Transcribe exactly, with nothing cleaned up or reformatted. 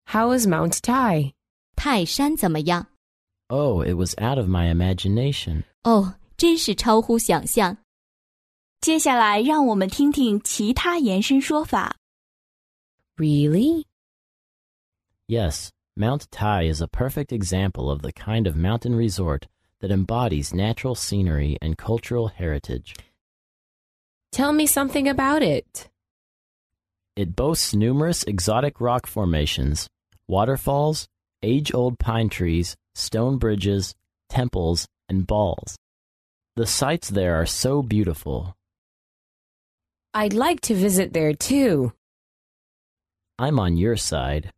How is Mount Tai? 泰山怎么样？ Oh, it was out of my imagination. 哦，真是超乎想象。 接下来让我们听听其他延伸说法。 Really? Yes, Mount Tai is a perfect example of the kind of mountain resort that embodies natural scenery and cultural heritage. Tell me something about it. It boasts numerous exotic rock formations, waterfalls, age-old pine trees, stone bridges, temples, and balls. The sights there are so beautiful. I'd like to visit there too. I'm on your side.